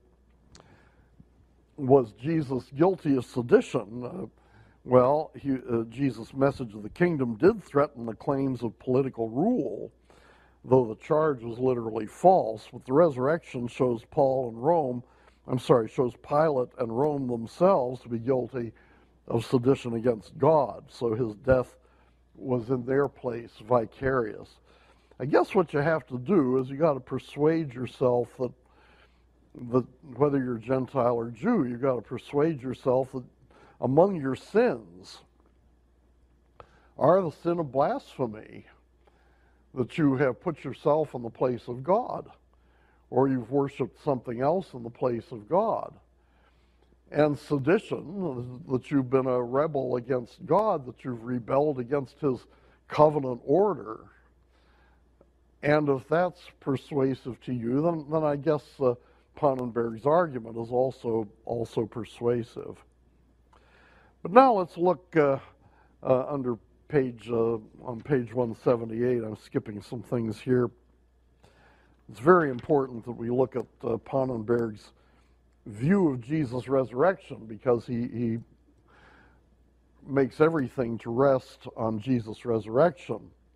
Was Jesus guilty of sedition? Well, Jesus' message of the kingdom did threaten the claims of political rule, though the charge was literally false. But the resurrection shows Pilate and Rome themselves to be guilty of sedition against God. So his death was in their place vicarious. I guess what you have to do is you got to persuade yourself that whether you're Gentile or Jew, you got to persuade yourself that among your sins are the sin of blasphemy, that you have put yourself in the place of God, or you've worshiped something else in the place of God. And sedition, that you've been a rebel against God, that you've rebelled against his covenant order. And if that's persuasive to you, then I guess Pannenberg's argument is also persuasive. But now let's look under on page 178. I'm skipping some things here. It's very important that we look at Pannenberg's view of Jesus' resurrection, because he makes everything to rest on Jesus' resurrection.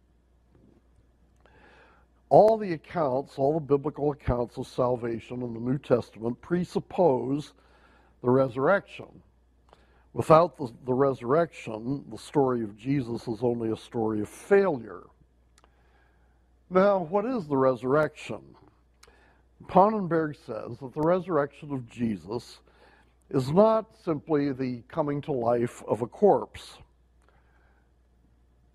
All the biblical accounts of salvation in the New Testament presuppose the resurrection. Without the resurrection, the story of Jesus is only a story of failure. Now, what is the resurrection? Pannenberg says that the resurrection of Jesus is not simply the coming to life of a corpse.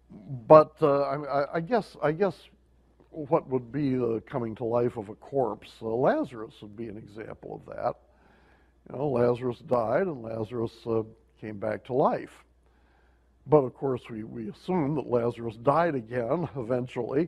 But I guess what would be the coming to life of a corpse? Lazarus would be an example of that. You know, Lazarus died, and Lazarus came back to life. But of course, we assume that Lazarus died again eventually.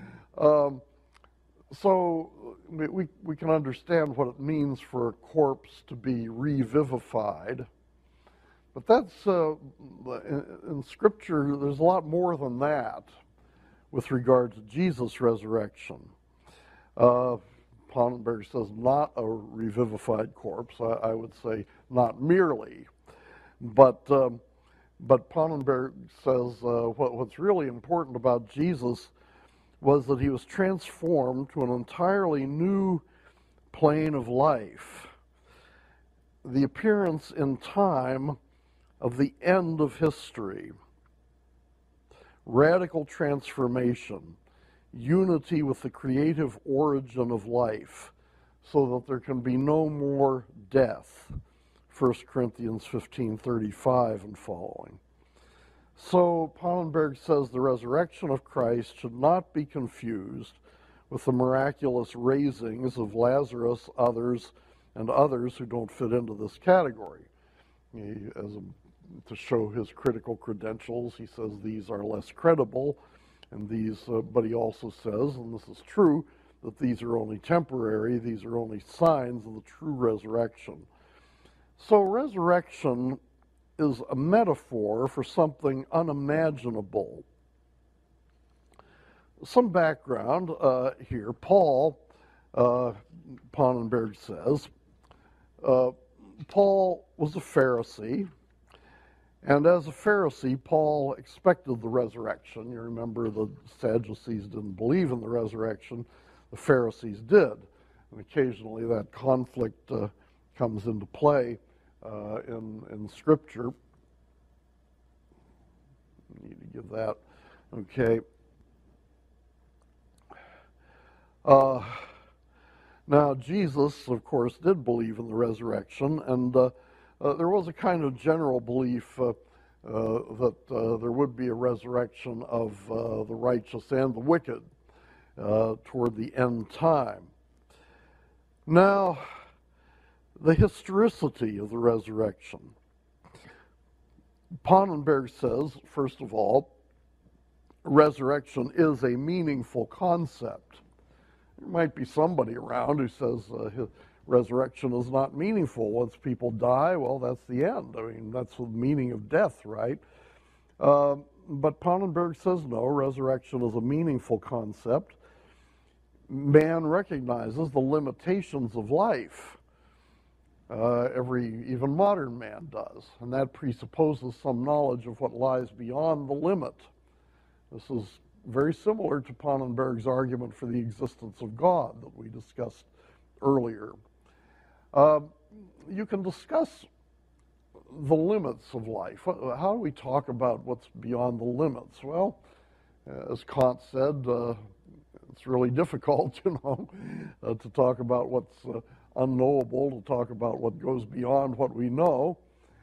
So we can understand what it means for a corpse to be revivified. But that's, in Scripture, there's a lot more than that with regard to Jesus' resurrection. Pannenberg says not a revivified corpse. I would say not merely. But Pannenberg says what's really important about Jesus was that he was transformed to an entirely new plane of life. The appearance in time of the end of history. Radical transformation. Unity with the creative origin of life, so that there can be no more death. 1 Corinthians 15:35 and following. So Pannenberg says the resurrection of Christ should not be confused with the miraculous raisings of Lazarus, and others who don't fit into this category. To show his critical credentials, he says these are less credible, and but he also says, and this is true, that these are only temporary, these are only signs of the true resurrection. So resurrection is a metaphor for something unimaginable. Some background here. Paul, Pannenberg says, Paul was a Pharisee, and as a Pharisee, Paul expected the resurrection. You remember the Sadducees didn't believe in the resurrection, the Pharisees did. And occasionally that conflict comes into play in Scripture. I need to give that. Okay. Now, Jesus, of course, did believe in the resurrection, and there was a kind of general belief that there would be a resurrection of the righteous and the wicked toward the end time. Now, the historicity of the resurrection. Pannenberg says, first of all, resurrection is a meaningful concept. There might be somebody around who says resurrection is not meaningful. Once people die, well, that's the end. I mean, that's the meaning of death, right? But Pannenberg says no, resurrection is a meaningful concept. Man recognizes the limitations of life. Even modern man does, and that presupposes some knowledge of what lies beyond the limit. This is very similar to Pannenberg's argument for the existence of God that we discussed earlier. You can discuss the limits of life. How do we talk about what's beyond the limits? Well, as Kant said, it's really difficult, to talk about what's unknowable, to talk about what goes beyond what we know.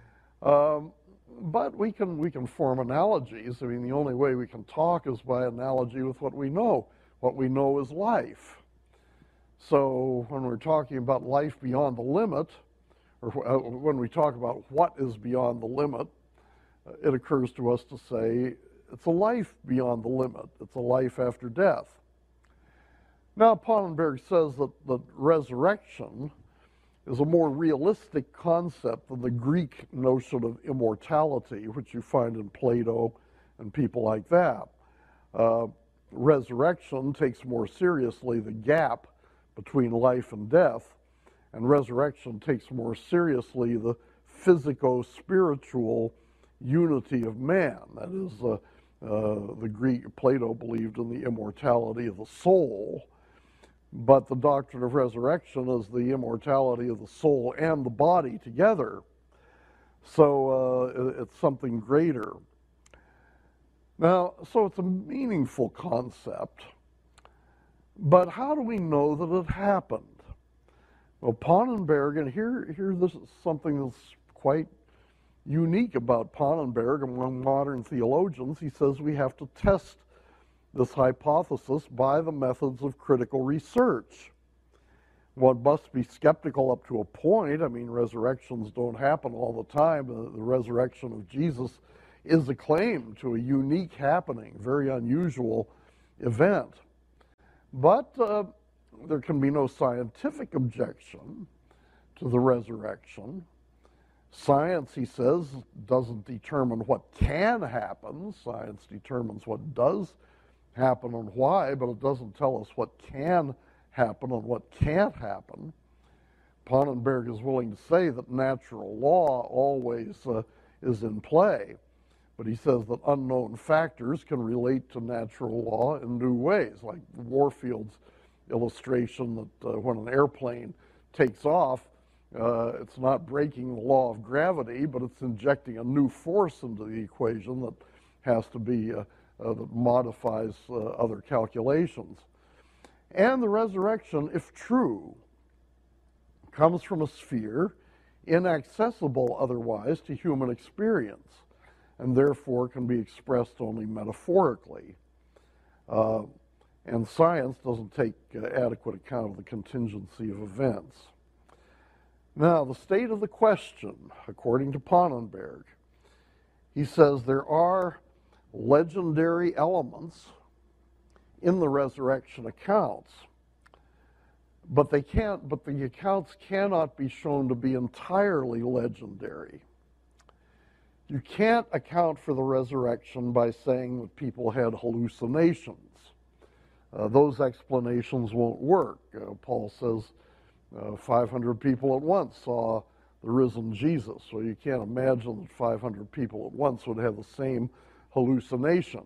But we can form analogies. I mean, the only way we can talk is by analogy with what we know. What we know is life. So when we're talking about life beyond the limit, or when we talk about what is beyond the limit, it occurs to us to say it's a life beyond the limit. It's a life after death. Now, Pannenberg says that resurrection is a more realistic concept than the Greek notion of immortality, which you find in Plato and people like that. Resurrection takes more seriously the gap between life and death, and resurrection takes more seriously the physico-spiritual unity of man. That is, the Greek, Plato believed in the immortality of the soul, but the doctrine of resurrection is the immortality of the soul and the body together. So it's something greater. Now, so it's a meaningful concept, but how do we know that it happened? Well, Pannenberg, and here this is something that's quite unique about Pannenberg among modern theologians. He says we have to test this hypothesis by the methods of critical research. One must be skeptical up to a point. I mean, resurrections don't happen all the time. The resurrection of Jesus is a claim to a unique happening, very unusual event. But there can be no scientific objection to the resurrection. Science, he says, doesn't determine what can happen. Science determines what does happen and why, but it doesn't tell us what can happen and what can't happen. Pannenberg is willing to say that natural law always is in play, but he says that unknown factors can relate to natural law in new ways, like Warfield's illustration that when an airplane takes off, it's not breaking the law of gravity, but it's injecting a new force into the equation that has to be, that modifies other calculations. And the resurrection, if true, comes from a sphere inaccessible otherwise to human experience, and therefore can be expressed only metaphorically. And science doesn't take adequate account of the contingency of events. Now, the state of the question, according to Pannenberg, he says there are legendary elements in the resurrection accounts, but the accounts cannot be shown to be entirely legendary. You can't account for the resurrection by saying that people had hallucinations. Those explanations won't work. Paul says 500 people at once saw the risen Jesus, so you can't imagine that 500 people at once would have the same hallucination.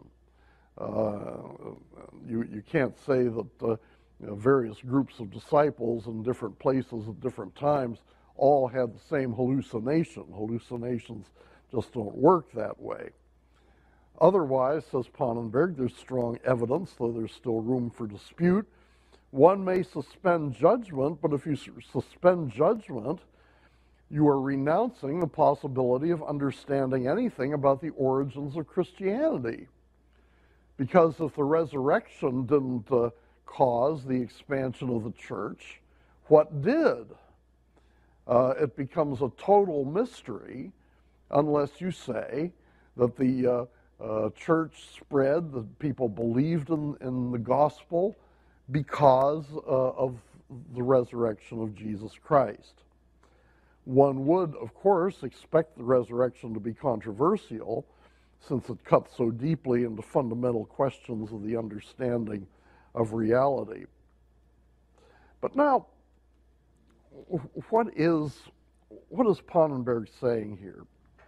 You can't say that various groups of disciples in different places at different times all had the same hallucination. Hallucinations just don't work that way. Otherwise, says Pannenberg, there's strong evidence, though there's still room for dispute. One may suspend judgment, but if you suspend judgment, you are renouncing the possibility of understanding anything about the origins of Christianity. Because if the resurrection didn't cause the expansion of the church, what did? It becomes a total mystery unless you say that the church spread, that people believed in the gospel because of the resurrection of Jesus Christ. One would, of course, expect the resurrection to be controversial, since it cuts so deeply into fundamental questions of the understanding of reality. But now, what is Pannenberg saying here?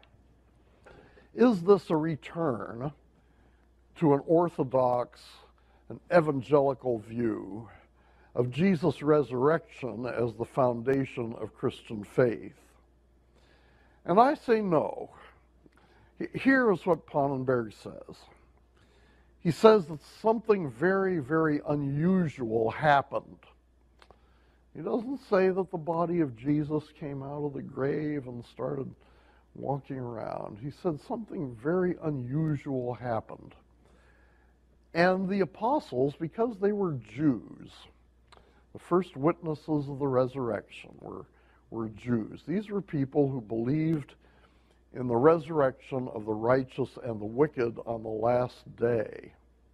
Is this a return to an orthodox and evangelical view of Jesus' resurrection as the foundation of Christian faith? And I say no. Here is what Pannenberg says. He says that something very, very unusual happened. He doesn't say that the body of Jesus came out of the grave and started walking around. He said something very unusual happened. And the apostles, because they were Jews, the first witnesses of the resurrection were Jews. These were people who believed in the resurrection of the righteous and the wicked on the last day.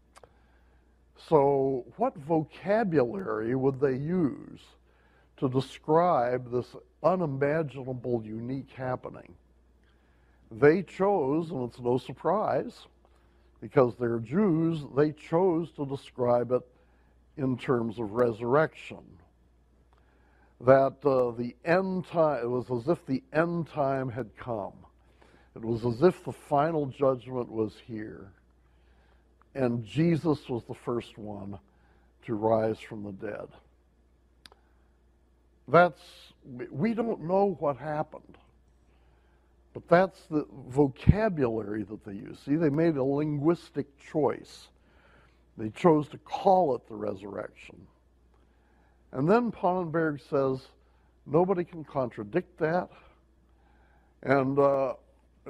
So what vocabulary would they use to describe this unimaginable, unique happening? They chose, and it's no surprise, because they're Jews, they chose to describe it in terms of resurrection. That the end time, it was as if the end time had come. It was as if the final judgment was here. And Jesus was the first one to rise from the dead. We don't know what happened. But that's the vocabulary that they use. See, they made a linguistic choice. They chose to call it the resurrection. And then Pannenberg says, nobody can contradict that. And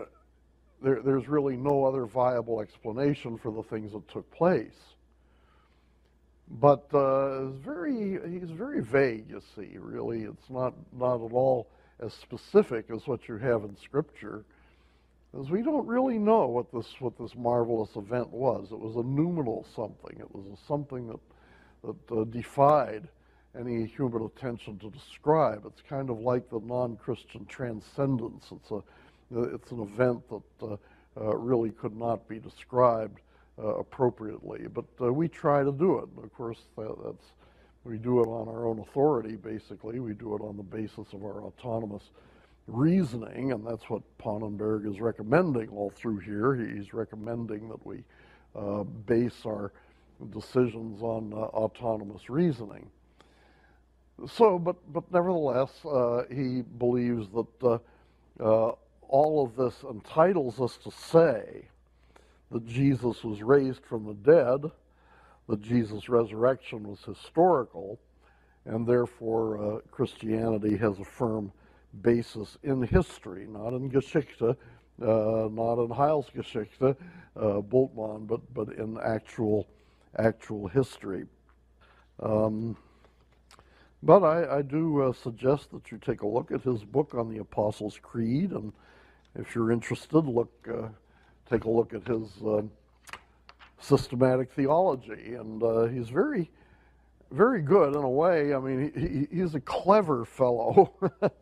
there's really no other viable explanation for the things that took place. But he's very vague, you see, really. It's not at all as specific as what you have in Scripture, as we don't really know what this marvelous event was. It was a noumenal something. It was something that defied any human attention to describe. It's kind of like the non-Christian transcendence. It's an event that really could not be described appropriately, but we try to do it. Of course, we do it on our own authority, basically. We do it on the basis of our autonomous reasoning, and that's what Pannenberg is recommending all through here. He's recommending that we base our decisions on autonomous reasoning. So, but nevertheless, he believes that all of this entitles us to say that Jesus was raised from the dead, that Jesus' resurrection was historical, and therefore Christianity has a firm basis in history, not in Geschichte, not in Heilsgeschichte, Bultmann, but in actual history. But I do suggest that you take a look at his book on the Apostles' Creed, and if you're interested, take a look at his systematic theology. And he's very, very good in a way. I mean, he's a clever fellow.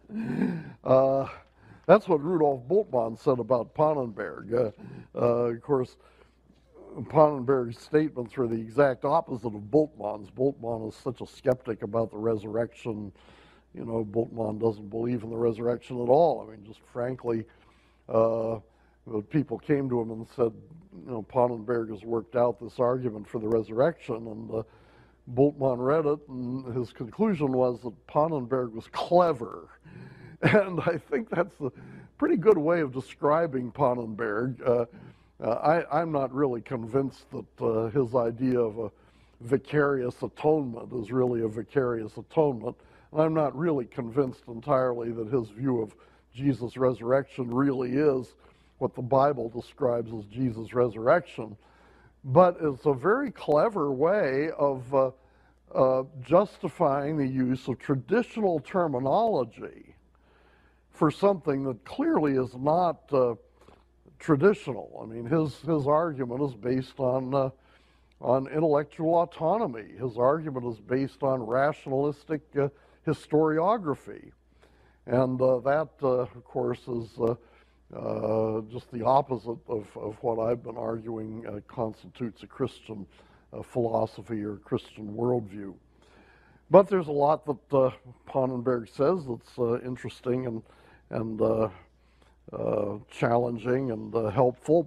That's what Rudolf Bultmann said about Pannenberg. Of course, Pannenberg's statements were the exact opposite of Bultmann's. Bultmann is such a skeptic about the resurrection. You know, Bultmann doesn't believe in the resurrection at all. I mean, just frankly, people came to him and said, you know, Pannenberg has worked out this argument for the resurrection, and Bultmann read it, and his conclusion was that Pannenberg was clever. And I think that's a pretty good way of describing Pannenberg. I'm not really convinced that his idea of a vicarious atonement is really a vicarious atonement. And I'm not really convinced entirely that his view of Jesus' resurrection really is what the Bible describes as Jesus' resurrection. But it's a very clever way of justifying the use of traditional terminology for something that clearly is not traditional. I mean, his argument is based on intellectual autonomy. His argument is based on rationalistic historiography. And that, of course, is just the opposite of what I've been arguing constitutes a Christian philosophy or Christian worldview. But there's a lot that Pannenberg says that's interesting and challenging and helpful.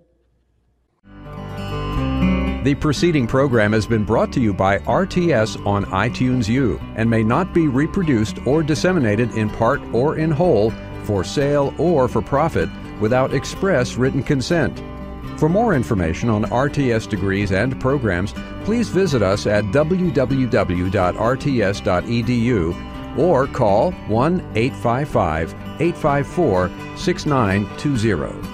The preceding program has been brought to you by RTS on iTunes U and may not be reproduced or disseminated in part or in whole for sale or for profit without express written consent. For more information on RTS degrees and programs, please visit us at www.rts.edu or call 1-855-854-6920.